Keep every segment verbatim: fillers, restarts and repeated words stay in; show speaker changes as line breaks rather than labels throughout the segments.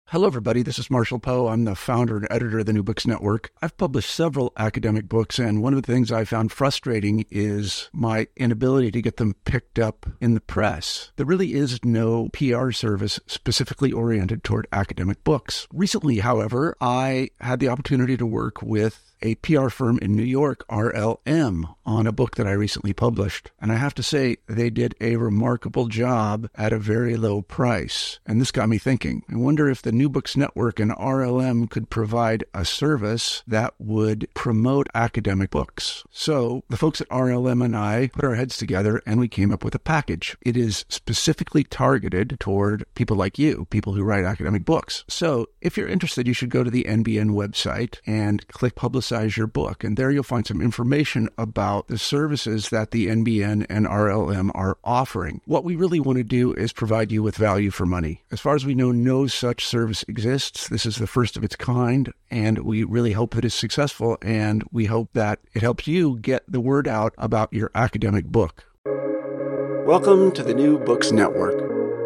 Hello, everybody. This is Marshall Poe. I'm the founder and editor of the New Books Network. I've published several academic books, and one of the things I found frustrating is my inability to get them picked up in the press. There really is no P R service specifically oriented toward academic books. Recently, however, I had the opportunity to work with a P R firm in New York, R L M, on a book that I recently published. And I have to say, they did a remarkable job at a very low price. And this got me thinking. I wonder if the New Books Network and R L M could provide a service that would promote academic books. So the folks at R L M and I put our heads together and we came up with a package. It is specifically targeted toward people like you, people who write academic books. So if you're interested, you should go to the N B N website and click Publicize your book. And there you'll find some information about the services that the N B N and R L M are offering. What we really want to do is provide you with value for money. As far as we know, no such service exists. This is the first of its kind, and we really hope that it's successful, and we hope that it helps you get the word out about your academic book. Welcome to the New Books Network.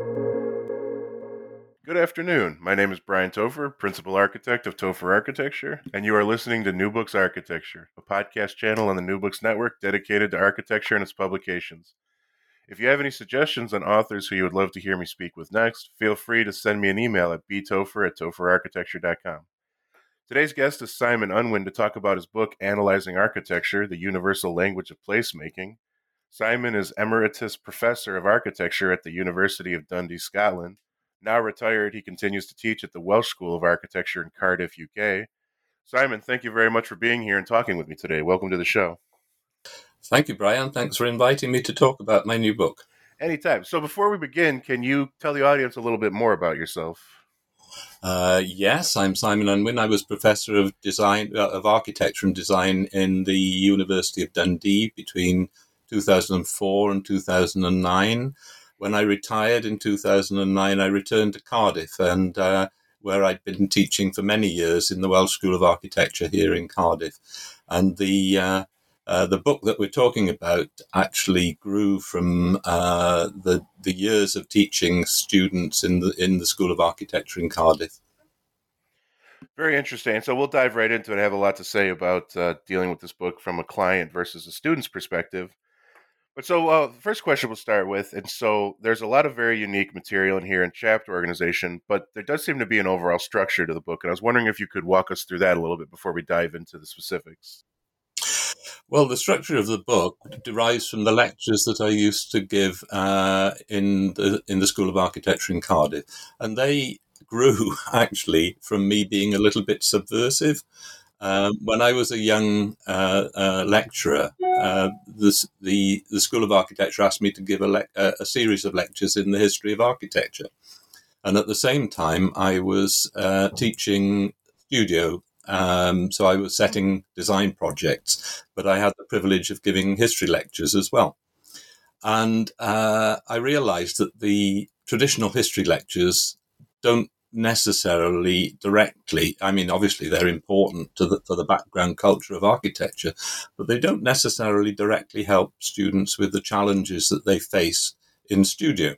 Good afternoon. My name is Brian Topher, Principal Architect of Topher Architecture, and you are listening to New Books Architecture, a podcast channel on the New Books Network dedicated to architecture and its publications. If you have any suggestions on authors who you would love to hear me speak with next, feel free to send me an email at b topher at topher architecture dot com. Today's guest is Simon Unwin to talk about his book, Analyzing Architecture, The Universal Language of Placemaking. Simon is Emeritus Professor of Architecture at the University of Dundee, Scotland. Now retired, he continues to teach at the Welsh School of Architecture in Cardiff, U K. Simon, thank you very much for being here and talking with me today. Welcome to the show.
Thank you, Brian. Thanks for inviting me to talk about my new book.
Anytime. So before we begin, can you tell the audience a little bit more about yourself?
Uh, yes, I'm Simon Unwin. I was Professor of Design, uh, of Architecture and Design in the University of Dundee between two thousand four and two thousand nine. When I retired in two thousand nine, I returned to Cardiff, and uh, where I'd been teaching for many years in the Welsh School of Architecture here in Cardiff. And the uh, uh, the book that we're talking about actually grew from uh, the the years of teaching students in the in the School of Architecture in Cardiff.
Very interesting. So we'll dive right into it. I have a lot to say about uh, dealing with this book from a client versus a student's perspective. But so uh, the first question we'll start with, and so there's a lot of very unique material in here in chapter organization, but there does seem to be an overall structure to the book, and I was wondering if you could walk us through that a little bit before we dive into the specifics.
Well, the structure of the book derives from the lectures that I used to give uh, in the in the School of Architecture in Cardiff, and they grew actually from me being a little bit subversive. Um, when I was a young uh, uh, lecturer, uh, the, the the School of Architecture asked me to give a, le- a series of lectures in the history of architecture. And at the same time, I was uh, teaching studio. Um, so I was setting design projects, but I had the privilege of giving history lectures as well. And uh, I realized that the traditional history lectures don't necessarily directly, I mean, obviously they're important to the, for the background culture of architecture, but they don't necessarily directly help students with the challenges that they face in studio.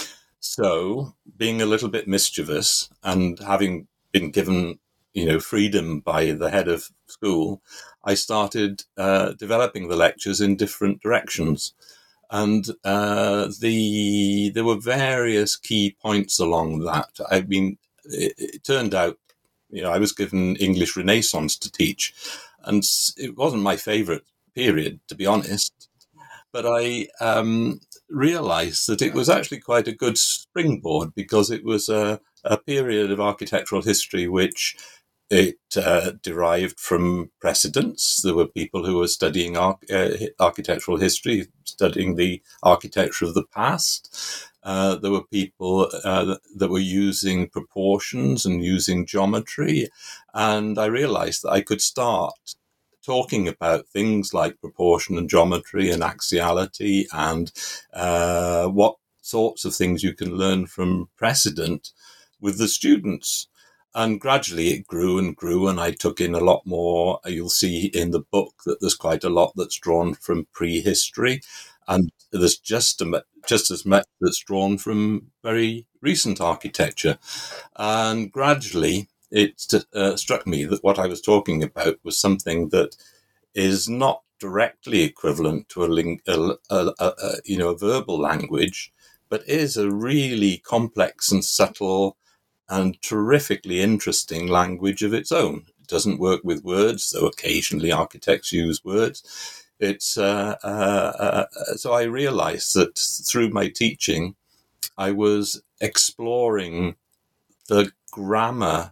So, being a little bit mischievous and having been given, you know, freedom by the head of school, I started uh, developing the lectures in different directions. And uh, the there were various key points along that. I mean, it, it turned out, you know, I was given English Renaissance to teach, and it wasn't my favorite period, to be honest. But I um, realized that it was actually quite a good springboard because it was a, a period of architectural history which It uh, derived from precedents. There were people who were studying arch- uh, architectural history, studying the architecture of the past. Uh, there were people uh, that were using proportions and using geometry. And I realized that I could start talking about things like proportion and geometry and axiality and uh, what sorts of things you can learn from precedent with the students. And gradually it grew and grew, and I took in a lot more. You'll see in the book that there's quite a lot that's drawn from prehistory. And there's just a, just as much that's drawn from very recent architecture. And gradually, it uh, struck me that what I was talking about was something that is not directly equivalent to a, ling- a, a, a, a you know a verbal language, but is a really complex and subtle and terrifically interesting language of its own. It doesn't work with words, though occasionally architects use words. It's uh, uh, uh, so I realized that through my teaching, I was exploring the grammar,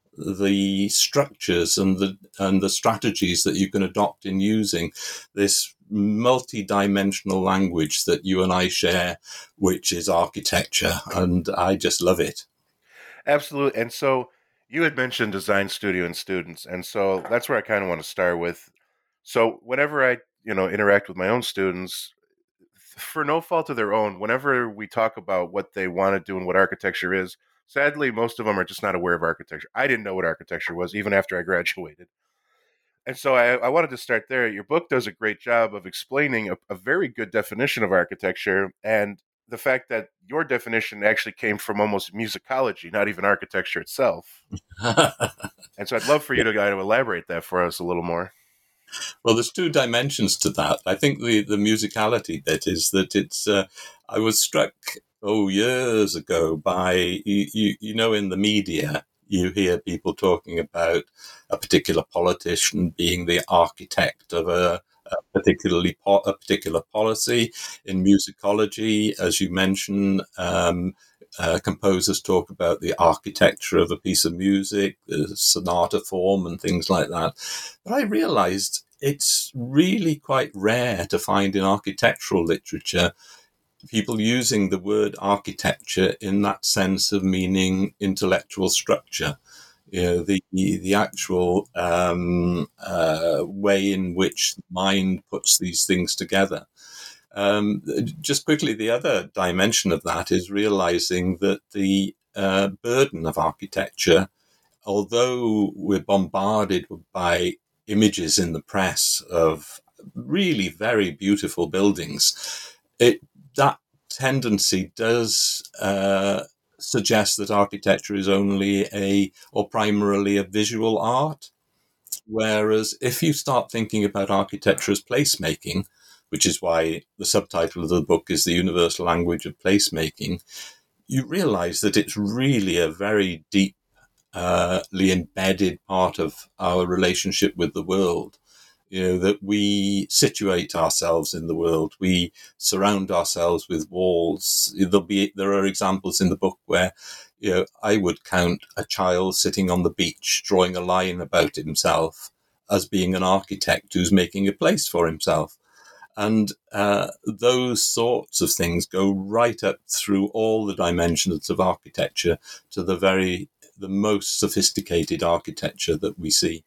the structures, and the and the strategies that you can adopt in using this multi-dimensional language that you and I share, which is architecture, and I just love it.
Absolutely. And so you had mentioned design studio and students, and so that's where I kind of want to start with. So whenever I, you know, interact with my own students, for no fault of their own, whenever we talk about what they want to do and what architecture is, sadly, most of them are just not aware of architecture. I didn't know what architecture was even after I graduated. And so I, I wanted to start there. Your book does a great job of explaining a, a very good definition of architecture, and the fact that your definition actually came from almost musicology, not even architecture itself. And so I'd love for you to, to elaborate that for us a little more.
Well, there's two dimensions to that. I think the, the musicality bit is that it's, uh, I was struck, oh, years ago by, you, you, you know, in the media, you hear people talking about a particular politician being the architect of a, a particularly po- a particular policy. In musicology, as you mentioned, um, uh, composers talk about the architecture of a piece of music, the sonata form, and things like that. But I realized it's really quite rare to find in architectural literature people using the word architecture in that sense of meaning intellectual structure. You know, the the actual um, uh, way in which the mind puts these things together. Um, just quickly, the other dimension of that is realizing that the uh, burden of architecture, although we're bombarded by images in the press of really very beautiful buildings, it that tendency does uh, suggest that architecture is only a, or primarily a visual art. Whereas if you start thinking about architecture as placemaking, which is why the subtitle of the book is The Universal Language of Placemaking, you realize that it's really a very deeply uh, embedded part of our relationship with the world. You know, that we situate ourselves in the world. We surround ourselves with walls. There'll be, there are examples in the book where, you know, I would count a child sitting on the beach drawing a line about himself as being an architect who's making a place for himself. And uh, those sorts of things go right up through all the dimensions of architecture to the very, the most sophisticated architecture that we see.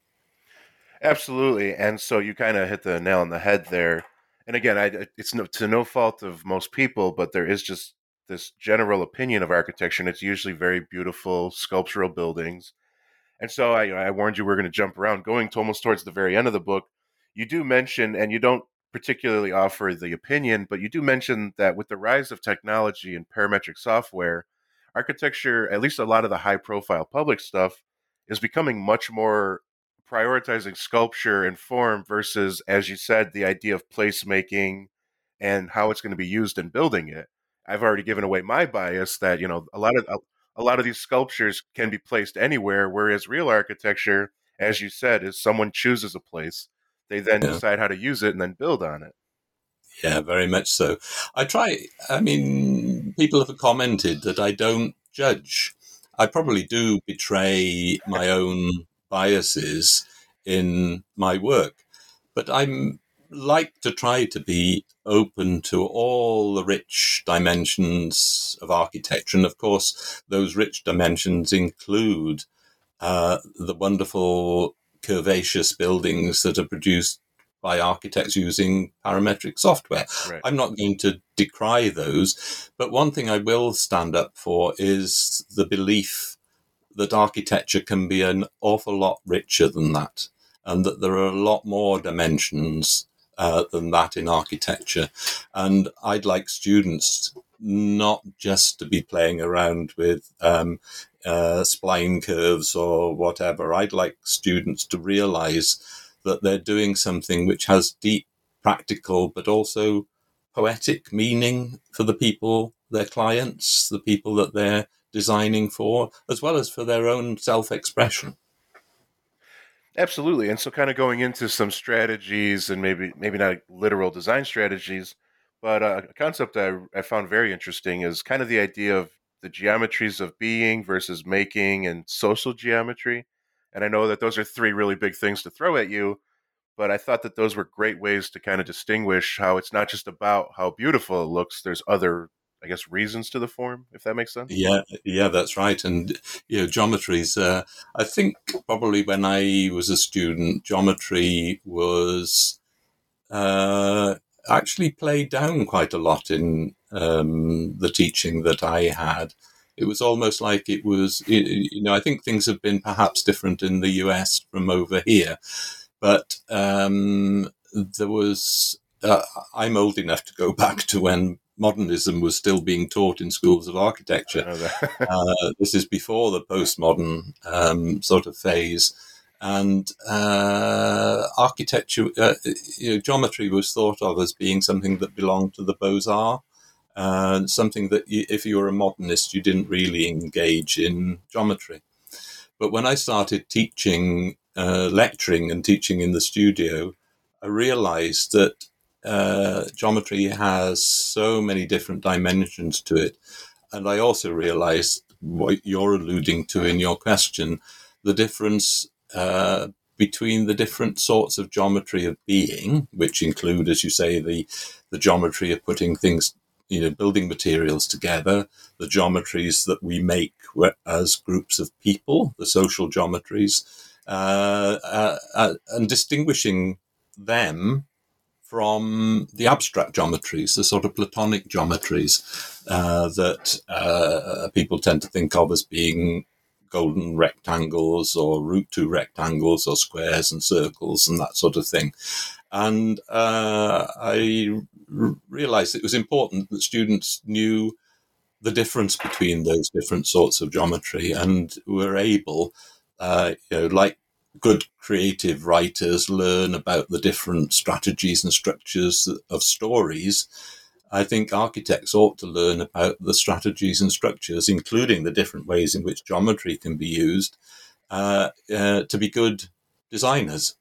Absolutely. And so you kind of hit the nail on the head there. And again, I, it's no, to no fault of most people, but there is just this general opinion of architecture, and it's usually very beautiful sculptural buildings. And so I, I warned you we're going to jump around. Going to almost towards the very end of the book, you do mention, and you don't particularly offer the opinion, but you do mention that with the rise of technology and parametric software, architecture, at least a lot of the high-profile public stuff, is becoming much more prioritizing sculpture and form versus, as you said, the idea of placemaking and how it's going to be used in building it. I've already given away my bias that, you know, a lot of a, a lot of these sculptures can be placed anywhere, whereas real architecture, as you said, is someone chooses a place, they then
Yeah.
decide how to use it and then build on it.
Yeah, very much so. I try, I mean, people have commented that I don't judge. I probably do betray my own biases in my work, but I'm like to try to be open to all the rich dimensions of architecture. And of course, those rich dimensions include uh, the wonderful curvaceous buildings that are produced by architects using parametric software.
Right.
I'm not going to decry those, but one thing I will stand up for is the belief that architecture can be an awful lot richer than that, and that there are a lot more dimensions uh, than that in architecture. And I'd like students not just to be playing around with um, uh, spline curves or whatever. I'd like students to realize that they're doing something which has deep practical but also poetic meaning for the people, their clients, the people that they're designing for, as well as for their own self-expression.
Absolutely. And so kind of going into some strategies and maybe maybe not literal design strategies, but uh, a concept I, I found very interesting is kind of the idea of the geometries of being versus making and social geometry. And I know that those are three really big things to throw at you, but I thought that those were great ways to kind of distinguish how it's not just about how beautiful it looks. There's other, I guess, reasons to the form, if that makes sense.
Yeah, yeah, that's right. And, you know, geometries, uh, I think probably when I was a student, geometry was uh, actually played down quite a lot in um, the teaching that I had. It was almost like it was, you know, I think things have been perhaps different in the U S from over here. But um, there was, uh, I'm old enough to go back to when modernism was still being taught in schools of architecture. uh, this is before the postmodern um, sort of phase. And uh, architecture, uh, you know, geometry was thought of as being something that belonged to the Beaux-Arts, uh, something that you, if you were a modernist, you didn't really engage in geometry. But when I started teaching, uh, lecturing and teaching in the studio, I realized that uh, geometry has so many different dimensions to it. And I also realized what you're alluding to in your question, the difference uh, between the different sorts of geometry of being, which include, as you say, the, the geometry of putting things, you know, building materials together, the geometries that we make as groups of people, the social geometries, uh, uh, uh, and distinguishing them from the abstract geometries, the sort of Platonic geometries uh, that uh, people tend to think of as being golden rectangles or root two rectangles or squares and circles and that sort of thing. And uh, I r- realized it was important that students knew the difference between those different sorts of geometry and were able, uh, you know, like good creative writers learn about the different strategies and structures of stories. I think architects ought to learn about the strategies and structures, including the different ways in which geometry can be used uh, uh, to be good designers.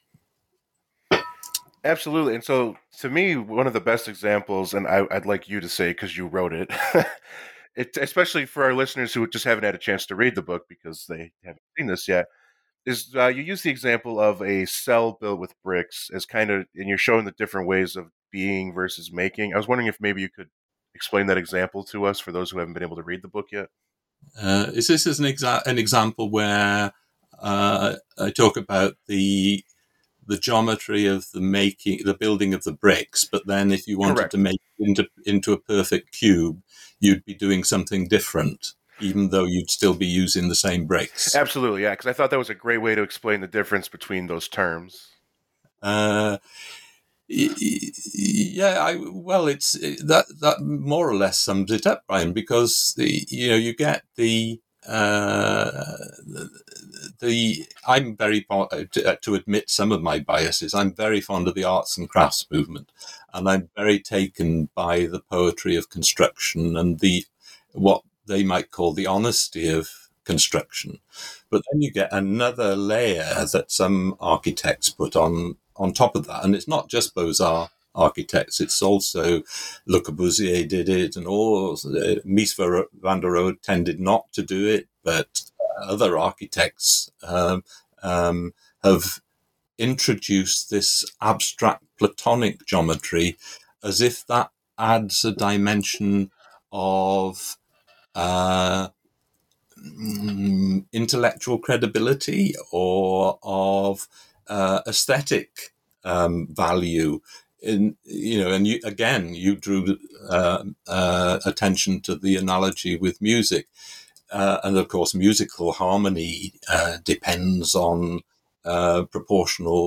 Absolutely. And so to me, one of the best examples, and I, I'd like you to say because you wrote it, it, especially for our listeners who just haven't had a chance to read the book because they haven't seen this yet, is uh, you use the example of a cell built with bricks as kind of, and you're showing the different ways of being versus making. I was wondering if maybe you could explain that example to us for those who haven't been able to read the book yet.
Uh, is this as an, exa- an example where uh, I talk about the the geometry of the making, the building of the bricks, but then if you wanted
Correct.
to make it into into a perfect cube, you'd be doing something different, even though you'd still be using the same bricks.
Absolutely, yeah, because I thought that was a great way to explain the difference between those terms.
Uh, yeah, I, well, it's that that more or less sums it up, Brian, because the you know you get the uh, the, the I'm very to, to admit some of my biases. I'm very fond of the arts and crafts movement, and I'm very taken by the poetry of construction and the what they might call the honesty of construction. But then you get another layer that some architects put on on top of that, and it's not just Beaux-Arts architects, it's also Le Corbusier did it, and all uh, Mies van der Rohe tended not to do it, but other architects um, um, have introduced this abstract Platonic geometry as if that adds a dimension of uh, intellectual credibility or of uh, aesthetic um, value. In, you know, and you, again, you drew uh, uh, attention to the analogy with music. Uh, and of course, musical harmony uh, depends on uh, proportional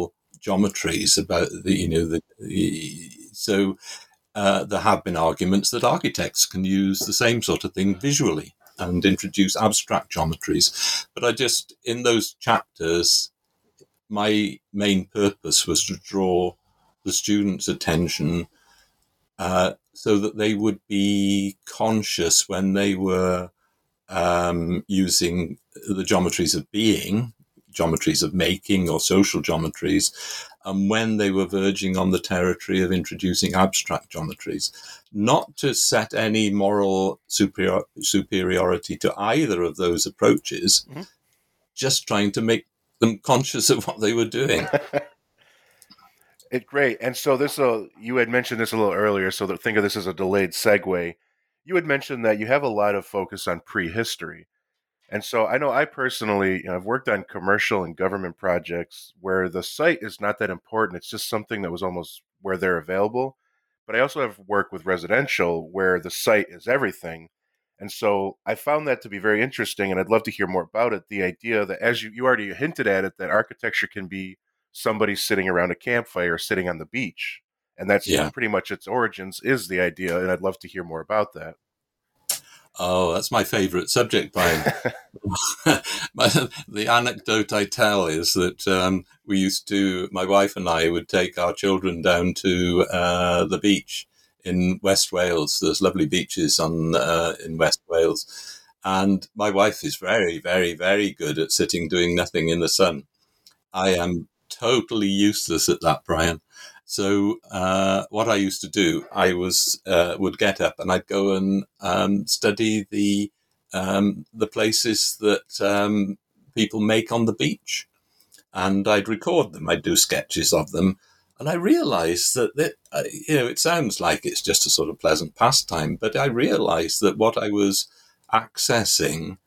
geometries, about the, you know, the, the so uh, there have been arguments that architects can use the same sort of thing visually and introduce abstract geometries. But I just, in those chapters, my main purpose was to draw the students' attention uh, so that they would be conscious when they were um, using the geometries of being, geometries of making or social geometries, and when they were verging on the territory of introducing abstract geometries, not to set any moral superior, superiority to either of those approaches, mm-hmm. just trying to make them conscious of what they were doing.
It's great. And so this, uh, you had mentioned this a little earlier, so that think of this as a delayed segue. You had mentioned that you have a lot of focus on prehistory. And so I know I personally, you know, I've worked on commercial and government projects where the site is not that important. It's just something that was almost where they're available. But I also have worked with residential where the site is everything. And so I found that to be very interesting, and I'd love to hear more about it. The idea that, as you, you already hinted at it, that architecture can be somebody sitting around a campfire, sitting on the beach. And that's yeah. pretty much its origins, is the idea. And I'd love to hear more about that.
Oh, that's my favorite subject, Brian. The anecdote I tell is that um, we used to, my wife and I would take our children down to uh, the beach in West Wales. There's lovely beaches on uh, in West Wales. And my wife is very, very, very good at sitting doing nothing in the sun. I am totally useless at that, Brian. So uh, what I used to do, I was uh, would get up and I'd go and um, study the um, the places that um, people make on the beach, and I'd record them. I'd do sketches of them, and I realised that, that uh, you know, it sounds like it's just a sort of pleasant pastime, but I realised that what I was accessing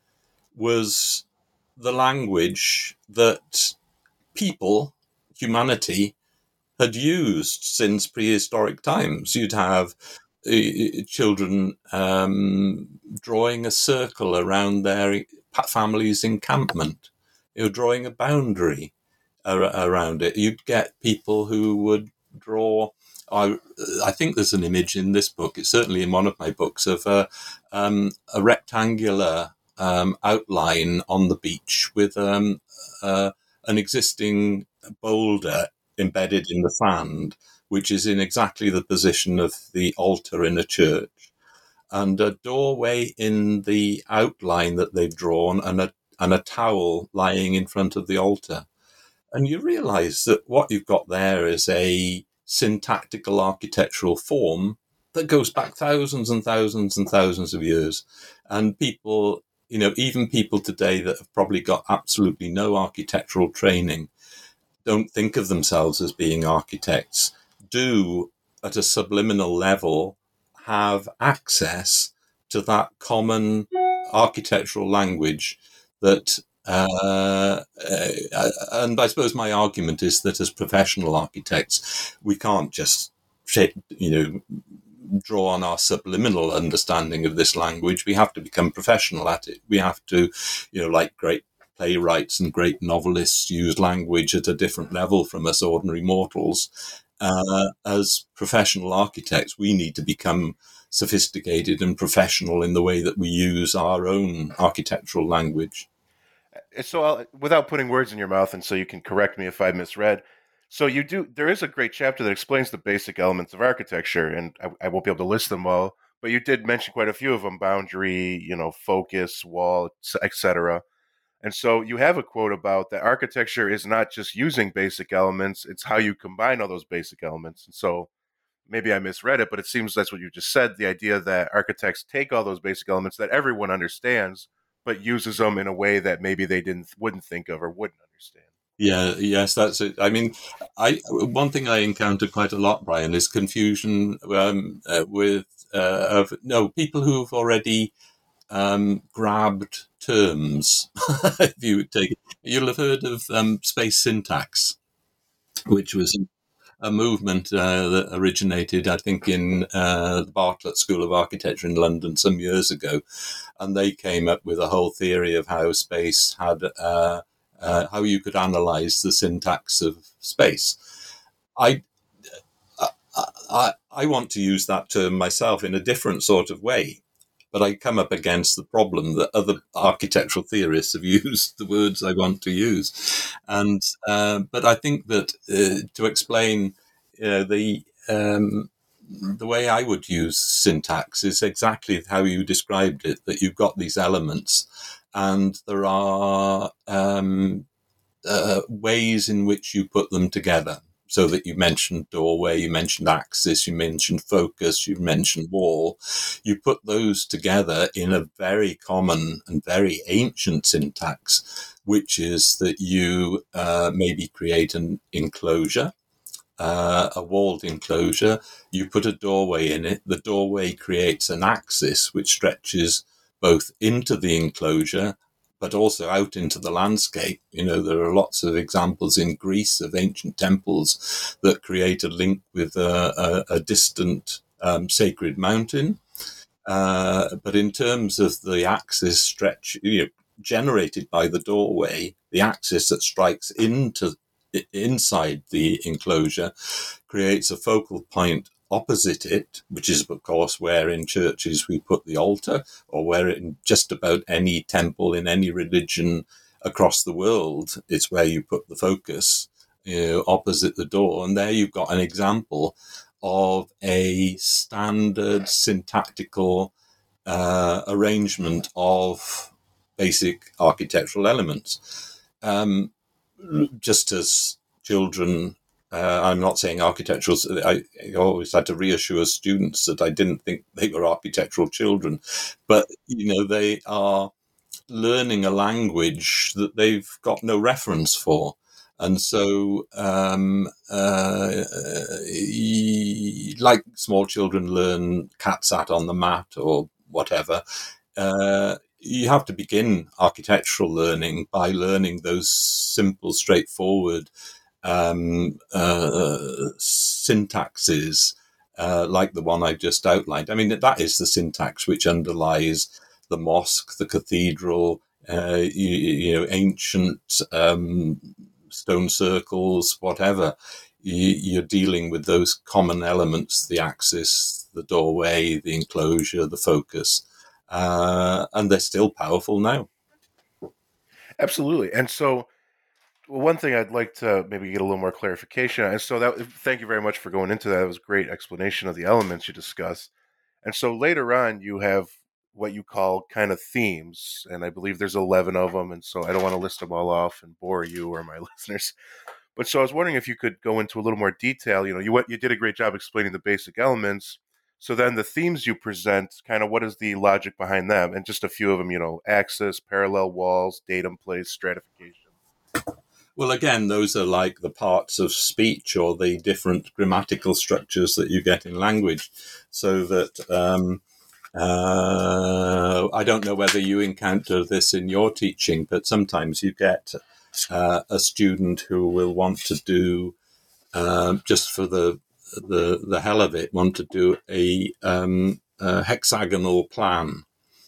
was the language that people, humanity, had used since prehistoric times. You'd have uh, children um, drawing a circle around their family's encampment, you know, drawing a boundary ar- around it. You'd get people who would draw, I, I think there's an image in this book, it's certainly in one of my books, of a, um, a rectangular um, outline on the beach with um, uh, an existing boulder embedded in the sand, which is in exactly the position of the altar in a church, and a doorway in the outline that they've drawn, and a and a towel lying in front of the altar. And you realise that what you've got there is a syntactical architectural form that goes back thousands and thousands and thousands of years. And people, you know, even people today that have probably got absolutely no architectural training, don't think of themselves as being architects, do at a subliminal level have access to that common architectural language that, uh, uh, and I suppose my argument is that as professional architects, we can't just, you know, draw on our subliminal understanding of this language. We have to become professional at it. We have to, you know, like great playwrights and great novelists use language at a different level from us ordinary mortals. Uh, as professional architects, we need to become sophisticated and professional in the way that we use our own architectural language.
So I'll, without putting words in your mouth, and so you can correct me if I misread, so you do, there is a great chapter that explains the basic elements of architecture, and I, I won't be able to list them all, but you did mention quite a few of them: boundary, you know, focus, wall, et cetera. And so you have a quote about that architecture is not just using basic elements, it's how you combine all those basic elements. And so maybe I misread it, but it seems that's what you just said, the idea that architects take all those basic elements that everyone understands, but uses them in a way that maybe they didn't wouldn't think of or wouldn't understand.
Yeah, yes, that's it. I mean, I one thing I encounter quite a lot, Brian, is confusion um, uh, with uh, of no people who've already um, grabbed terms. If you take, you'll have heard of um, space syntax, which was a movement uh, that originated, I think, in uh, the Bartlett School of Architecture in London some years ago, and they came up with a whole theory of how space had uh, uh, how you could analyze the syntax of space. I, I, I want to use that term myself in a different sort of way, but I come up against the problem that other architectural theorists have used the words I want to use. And, uh, but I think that uh, to explain, you know, the, um, the way I would use syntax is exactly how you described it, that you've got these elements and there are um, uh, ways in which you put them together. So that you mentioned doorway, you mentioned axis, you mentioned focus, you mentioned wall. You put those together in a very common and very ancient syntax, which is that you uh, maybe create an enclosure, uh, a walled enclosure. You put a doorway in it. The doorway creates an axis which stretches both into the enclosure but also out into the landscape. You know, there are lots of examples in Greece of ancient temples that create a link with a, a, a distant um, sacred mountain. Uh, but in terms of the axis stretch, you know, generated by the doorway, the axis that strikes into inside the enclosure creates a focal point opposite it, which is, of course, where in churches we put the altar, or where in just about any temple in any religion across the world, it's where you put the focus, you know, opposite the door. And there you've got an example of a standard syntactical uh, arrangement of basic architectural elements. Um, just as children, Uh, I'm not saying architectural. I, I always had to reassure students that I didn't think they were architectural children, but you know, they are learning a language that they've got no reference for, and so um, uh, like small children learn cat sat on the mat or whatever. Uh, you have to begin architectural learning by learning those simple, straightforward Um, uh, syntaxes uh, like the one I've just outlined. I mean, that is the syntax which underlies the mosque, the cathedral, uh, you, you know, ancient um, stone circles, whatever. You, you're dealing with those common elements: the axis, the doorway, the enclosure, the focus, uh, and they're still powerful now.
Absolutely. And so, well, one thing I'd like to maybe get a little more clarification on. And so that, thank you very much for going into that. It was a great explanation of the elements you discussed. And so later on, you have what you call kind of themes, and I believe there's eleven of them. And so I don't want to list them all off and bore you or my listeners. But so I was wondering if you could go into a little more detail. You know, you you did a great job explaining the basic elements. So then the themes you present, kind of what is the logic behind them? And just a few of them, you know, axis, parallel walls, datum place, stratification.
Well, again, those are like the parts of speech or the different grammatical structures that you get in language. So that um, uh, I don't know whether you encounter this in your teaching, but sometimes you get uh, a student who will want to do, uh, just for the, the the hell of it, want to do a, um, a hexagonal plan.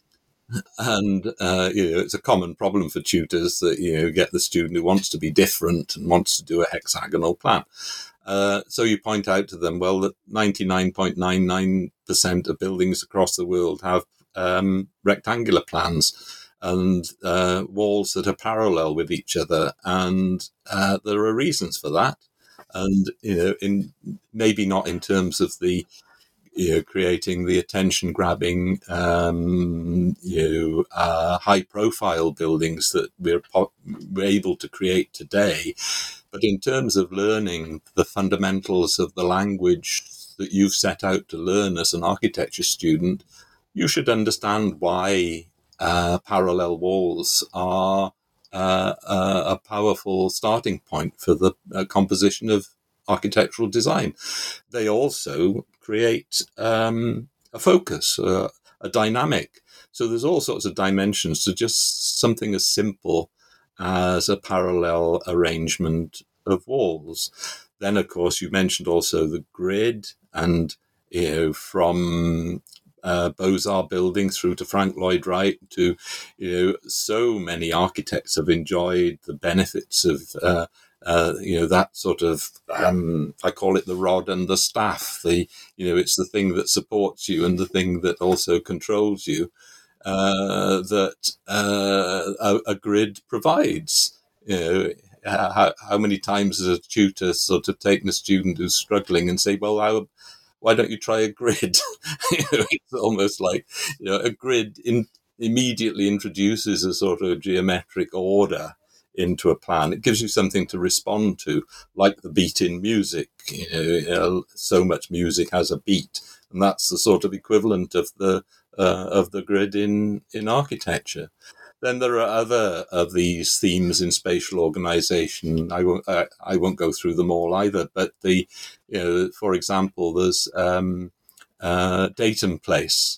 And, uh, you know, it's a common problem for tutors that, you know, get the student who wants to be different and wants to do a hexagonal plan. Uh, so you point out to them, well, that ninety-nine point nine nine percent of buildings across the world have um, rectangular plans and uh, walls that are parallel with each other. And uh, there are reasons for that. And, you know, in maybe not in terms of the, you know, creating the attention-grabbing, um, you know, uh, high-profile buildings that we're, po- we're able to create today. But in terms of learning the fundamentals of the language that you've set out to learn as an architecture student, you should understand why uh, parallel walls are uh, uh, a powerful starting point for the uh, composition of architectural design. They also create um, a focus, uh, a dynamic. So there's all sorts of dimensions to just something as simple as a parallel arrangement of walls. Then, of course, you mentioned also the grid, and you know, from uh, Beaux-Arts building through to Frank Lloyd Wright to, you know, so many architects have enjoyed the benefits of, uh, uh, you know, that sort of, um, I call it the rod and the staff. The, you know, it's the thing that supports you and the thing that also controls you, uh, that uh, a, a grid provides. You know, how, how many times has a tutor sort of taken a student who's struggling and say, well, how, why don't you try a grid? You know, it's almost like, you know, a grid in, immediately introduces a sort of geometric order into a plan. It gives you something to respond to, like the beat in music. You know, you know, so much music has a beat, and that's the sort of equivalent of the uh, of the grid in in architecture. Then there are other of these themes in spatial organization. I won't, uh, I won't go through them all either, but the, you know, for example, there's um, uh, datum place,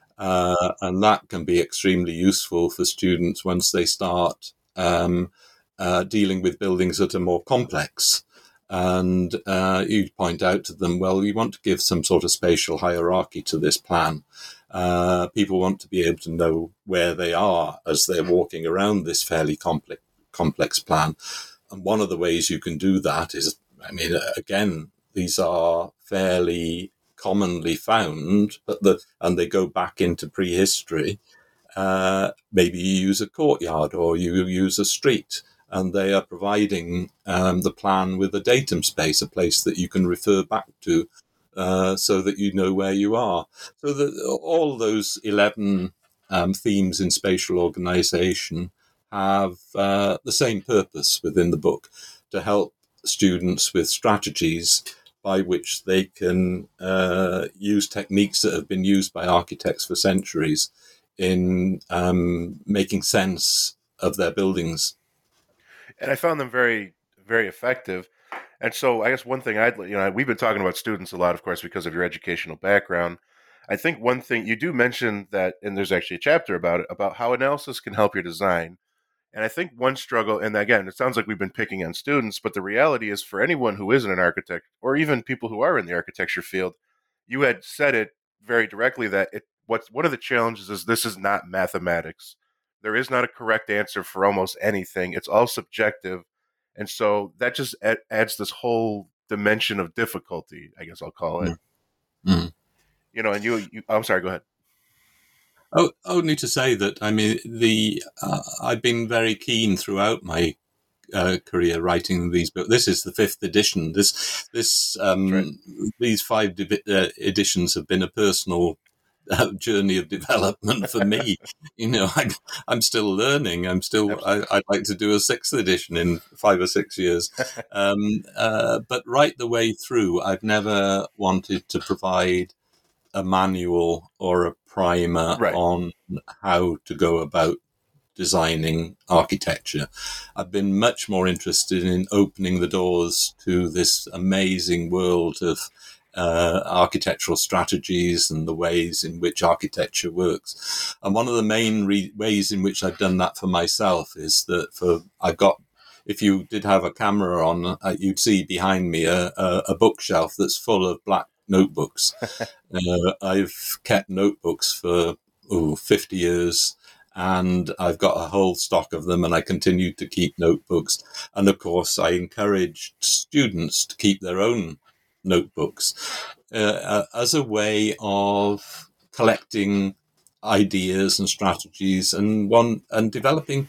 uh, and that can be extremely useful for students once they start um, uh, dealing with buildings that are more complex. And uh, you point out to them, well, you want to give some sort of spatial hierarchy to this plan. Uh, people want to be able to know where they are as they're walking around this fairly complex complex plan. And one of the ways you can do that is, I mean, again, these are fairly commonly found, but the and they go back into prehistory. Uh, maybe you use a courtyard or you use a street, and they are providing um, the plan with a datum space, a place that you can refer back to. Uh, so that you know where you are. So that all those eleven um, themes in spatial organization have uh, the same purpose within the book, to help students with strategies by which they can uh, use techniques that have been used by architects for centuries in um, making sense of their buildings.
And I found them very, very effective. And so I guess one thing I'd, you know, we've been talking about students a lot, of course, because of your educational background. I think one thing you do mention that, and there's actually a chapter about it, about how analysis can help your design. And I think one struggle, and again, it sounds like we've been picking on students, but the reality is for anyone who isn't an architect, or even people who are in the architecture field, you had said it very directly that it, what's one of the challenges is this is not mathematics. There is not a correct answer for almost anything. It's all subjective. And so that just ad- adds this whole dimension of difficulty, I guess I'll call it.
Mm-hmm.
You know, and you, you, I'm sorry, go ahead.
Oh, only to say that, I mean, the uh, I've been very keen throughout my uh, career writing these books. This is the fifth edition. This, this, um, right. These five divi- uh, editions have been a personal uh, journey of development for me. You know, I, I'm still learning. I'm still. I, I'd like to do a sixth edition in five or six years. Um, uh, but right the way through, I've never wanted to provide a manual or a primer right. on how to go about designing architecture. I've been much more interested in opening the doors to this amazing world of uh, architectural strategies and the ways in which architecture works. And one of the main re- ways in which I've done that for myself is that for I've got, if you did have a camera on, uh, you'd see behind me a, a, a bookshelf that's full of black notebooks. uh, I've kept notebooks for oh, fifty years, and I've got a whole stock of them, and I continue to keep notebooks. And of course, I encouraged students to keep their own notebooks uh, as a way of collecting ideas and strategies and one and developing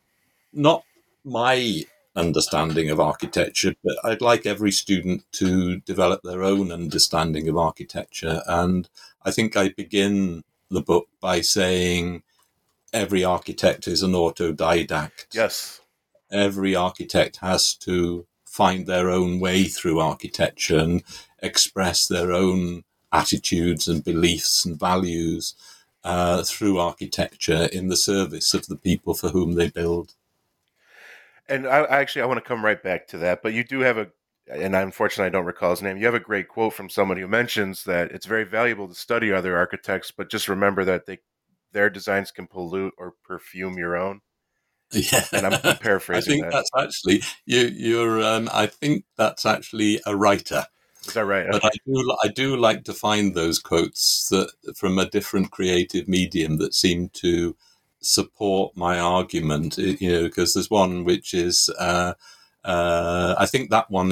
not my understanding of architecture, but I'd like every student to develop their own understanding of architecture. And I think I begin the book by saying every architect is an autodidact.
Yes.
Every architect has to find their own way through architecture and express their own attitudes and beliefs and values uh, through architecture in the service of the people for whom they build.
And I actually, I want to come right back to that, but you do have a, and unfortunately I don't recall his name, you have a great quote from somebody who mentions that it's very valuable to study other architects, but just remember that they, their designs can pollute or perfume your own.
Yeah,
and I'm, I'm paraphrasing.
I think
that.
that's actually you. You're. Um, I think that's actually a writer.
Is that right?
But I do, I do like to find those quotes that from a different creative medium that seem to support my argument. You know, because there's one which is, uh, uh, I think that one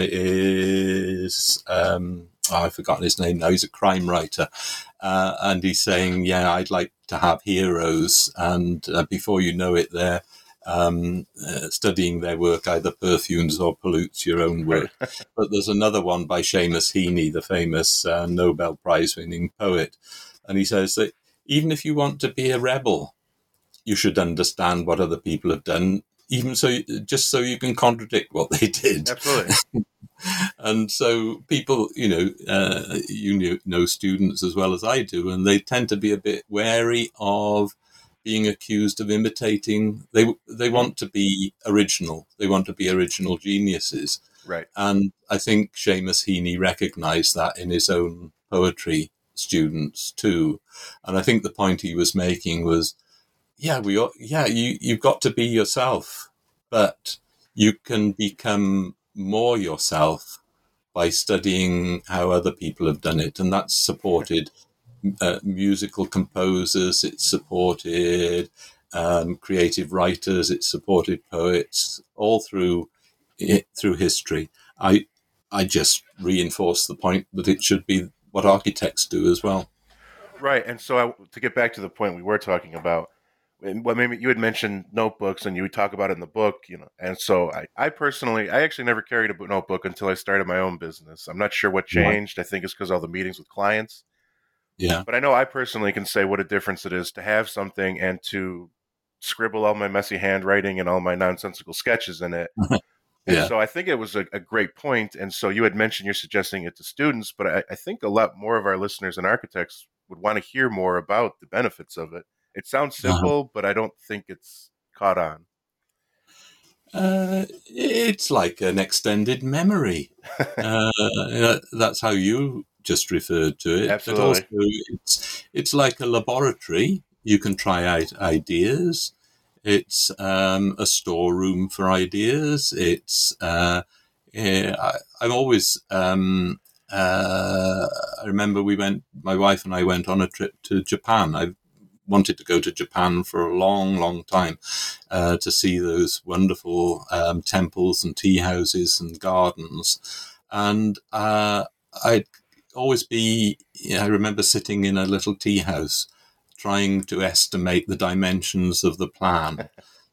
is, um, oh, I've forgotten his name now. He's a crime writer, uh, and he's saying, "Yeah, I'd like to have heroes," and uh, before you know it, they're Um, uh, studying their work either perfumes or pollutes your own work. But there's another one by Seamus Heaney, the famous uh, Nobel Prize-winning poet, and he says that even if you want to be a rebel, you should understand what other people have done, even so, just so you can contradict what they did.
Absolutely.
And so people, you know, uh, you know, know students as well as I do, and they tend to be a bit wary of being accused of imitating. They they want to be original. They want to be original geniuses.
Right.
And I think Seamus Heaney recognised that in his own poetry students too. And I think the point he was making was, yeah, we are, yeah, you you've got to be yourself, but you can become more yourself by studying how other people have done it, and that's supported. Uh, musical composers, it's supported um, creative writers, it's supported poets, all through it, through history. I I just reinforce the point that it should be what architects do as well.
Right, and so I, to get back to the point we were talking about, well, maybe you had mentioned notebooks, and you would talk about it in the book, you know. And so I, I personally, I actually never carried a notebook until I started my own business. I'm not sure what changed. Right. I think it's because all the meetings with clients.
Yeah.
But I know I personally can say what a difference it is to have something and to scribble all my messy handwriting and all my nonsensical sketches in it.
Yeah.
And so I think it was a, a great point. And so you had mentioned you're suggesting it to students, but I, I think a lot more of our listeners and architects would want to hear more about the benefits of it. It sounds simple, uh-huh. but I don't think it's caught on.
Uh, it's like an extended memory. uh, that's how you just referred to it.
Absolutely.
But also it's, it's like a laboratory. You can try out ideas. It's um, a storeroom for ideas. It's, uh, yeah, I, I'm always, um, uh, I remember we went, my wife and I went on a trip to Japan. I wanted to go to Japan for a long, long time uh, to see those wonderful um, temples and tea houses and gardens. And uh, I'd always be, you know, I remember sitting in a little tea house trying to estimate the dimensions of the plan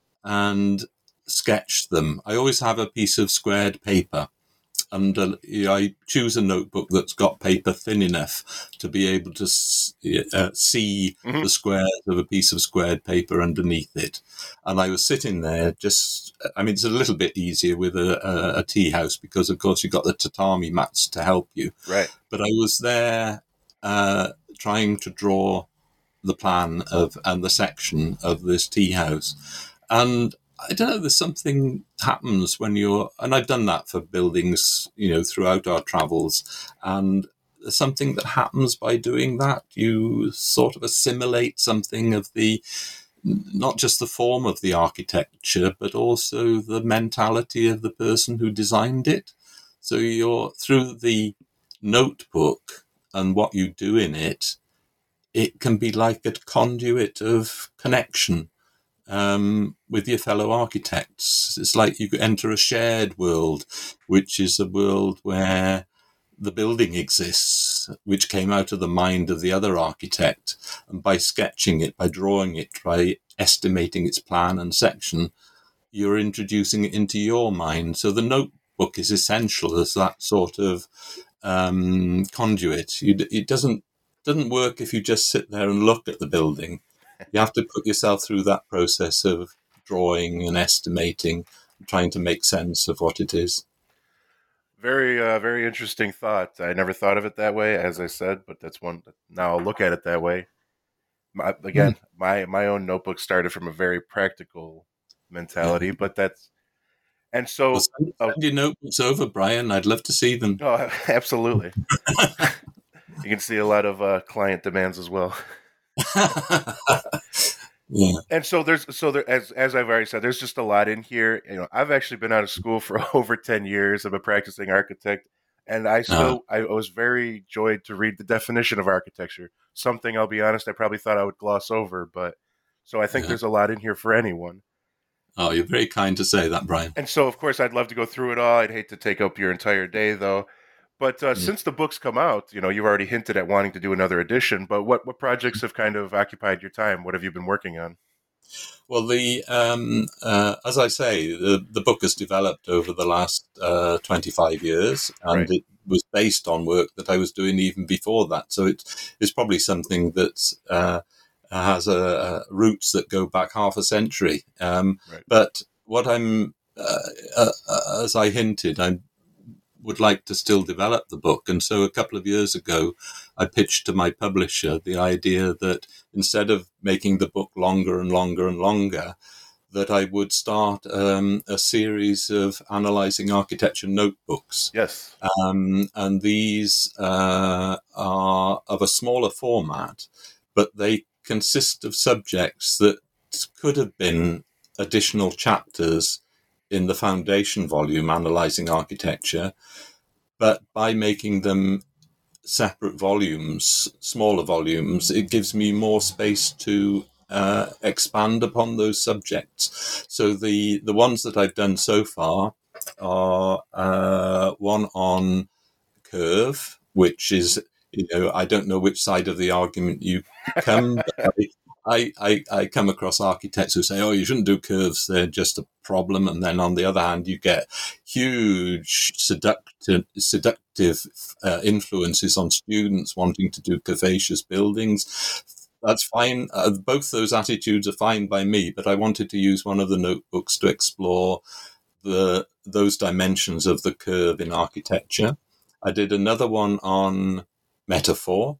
and sketch them. I always have a piece of squared paper, and uh, you know, I choose a notebook that's got paper thin enough to be able to uh, see mm-hmm. the squares of a piece of squared paper underneath it. And I was sitting there just, I mean, it's a little bit easier with a, a, a tea house because, of course, you've got the tatami mats to help you.
Right.
But I was there uh, trying to draw the plan of and the section of this tea house. And I don't know, there's something happens when you're, and I've done that for buildings, you know, throughout our travels. And there's something that happens by doing that. You sort of assimilate something of the, not just the form of the architecture, but also the mentality of the person who designed it. So you're, through the notebook and what you do in it, it can be like a conduit of connection um, with your fellow architects. It's like you enter a shared world, which is a world where the building exists, which came out of the mind of the other architect. And by sketching it, by drawing it, by estimating its plan and section, you're introducing it into your mind. So the notebook is essential as that sort of um, conduit. You, it doesn't doesn't work if you just sit there and look at the building. You have to put yourself through that process of drawing and estimating, and trying to make sense of what it is.
Very, uh, very interesting thought. I never thought of it that way, as I said, but that's one. Now I'll look at it that way. My, again, mm. my my own notebook started from a very practical mentality, yeah. but that's and so.
Well, send, uh, send your notebooks over, Brian. I'd love to see them.
Oh, absolutely. You can see a lot of uh, client demands as well.
Yeah.
And so there's so there as as I've already said, there's just a lot in here. You know, I've actually been out of school for over ten years. I'm a practicing architect. And I
Uh,
still, I was very joyed to read the definition of architecture. Something, I'll be honest, I probably thought I would gloss over, but so I think
yeah.
there's a lot in here for anyone.
Oh, you're very kind to say that, Brian.
And so, of course, I'd love to go through it all. I'd hate to take up your entire day, though. But uh,
Mm.
since the book's come out, you know, you've already hinted at wanting to do another edition. But what, what projects have kind of occupied your time? What have you been working on?
Well, the um, uh, as I say, the, the book has developed over the last uh, twenty-five years, and
Right.
it was based on work that I was doing even before that. So it, it's probably something that uh, has a, a roots that go back half a century. Um,
Right.
but what I'm, uh, uh, as I hinted, I would like to still develop the book, and so a couple of years ago, I pitched to my publisher the idea that instead of making the book longer and longer and longer, that I would start um, a series of analysing architecture notebooks.
Yes.
Um, and these uh, are of a smaller format, but they consist of subjects that could have been additional chapters in the foundation volume, Analysing Architecture, but by making them separate volumes, smaller volumes, it gives me more space to uh, expand upon those subjects. So the, the ones that I've done so far are uh, one on curve, which is, you know, I don't know which side of the argument you come, but I, I, I come across architects who say, oh, you shouldn't do curves, they're just a problem. And then on the other hand, you get huge seductive, seductive uh, influences on students wanting to do curvaceous buildings. That's fine. Uh, both those attitudes are fine by me, but I wanted to use one of the notebooks to explore the those dimensions of the curve in architecture. I did another one on metaphor.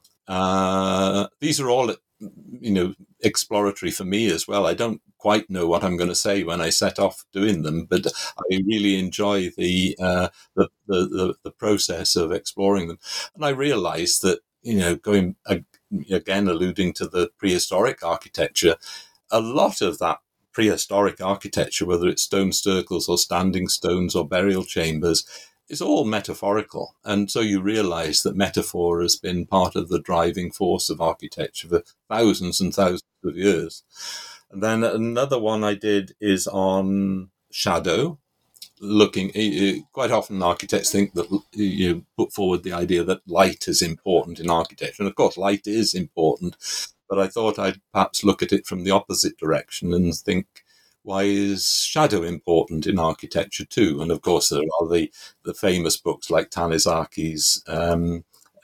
Uh, these are all, you know, exploratory for me as well. I don't quite know what I'm going to say when I set off doing them, but I really enjoy the uh, the, the, the the process of exploring them. And I realised that, you know, going again, alluding to the prehistoric architecture, a lot of that prehistoric architecture, whether it's stone circles or standing stones or burial chambers, is all metaphorical. And so you realize that metaphor has been part of the driving force of architecture for thousands and thousands of years. And then another one I did is on shadow, looking, quite often architects think that you put forward the idea that light is important in architecture. And of course, light is important. But I thought I'd perhaps look at it from the opposite direction and think, why is shadow important in architecture too? And of course, there are the, the famous books like Tanizaki's um,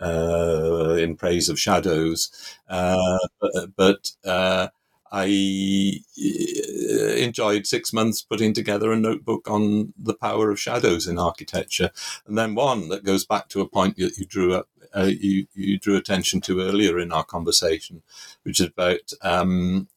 uh, In Praise of Shadows. Uh, but but uh, I enjoyed six months putting together a notebook on the power of shadows in architecture. And then one that goes back to a point that you drew up, uh, you, you drew attention to earlier in our conversation, which is about um,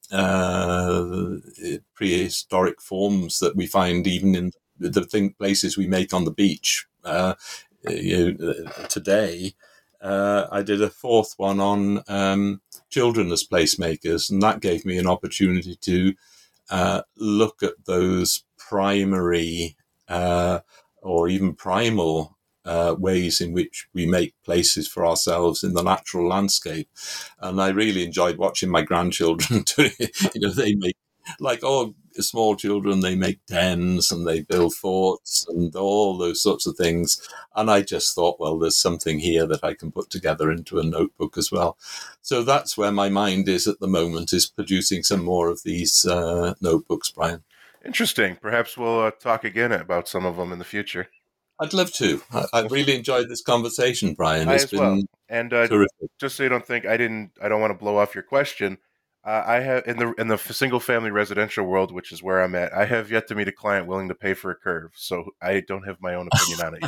uh, prehistoric forms that we find even in the thing, places we make on the beach uh, you know, today. Uh, I did a fourth one on um, children as placemakers, and that gave me an opportunity to uh, look at those primary uh, or even primal uh, ways in which we make places for ourselves in the natural landscape. And I really enjoyed watching my grandchildren do it. You know, they make, like all small children, they make dens and they build forts and all those sorts of things. And I just thought, well, there's something here that I can put together into a notebook as well. So that's where my mind is at the moment, is producing some more of these uh, notebooks, Brian.
Interesting. Perhaps we'll uh, talk again about some of them in the future.
I'd love to. I, I've really enjoyed this conversation, Brian.
I
It's
as
been
well. And uh,
terrific.
just so you don't think I didn't, I don't want to blow off your question. Uh, I have in the in the single family residential world, which is where I'm at. I have yet to meet a client willing to pay for a curve, so I don't have my own opinion on it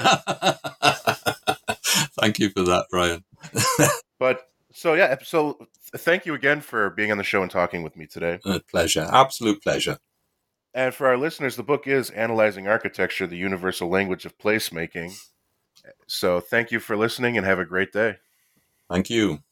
yet.
Thank you for that, Brian.
But so yeah, so thank you again for being on the show and talking with me today.
A pleasure, absolute pleasure.
And for our listeners, the book is Analyzing Architecture: The Universal Language of Placemaking. So thank you for listening and have a great day.
Thank you.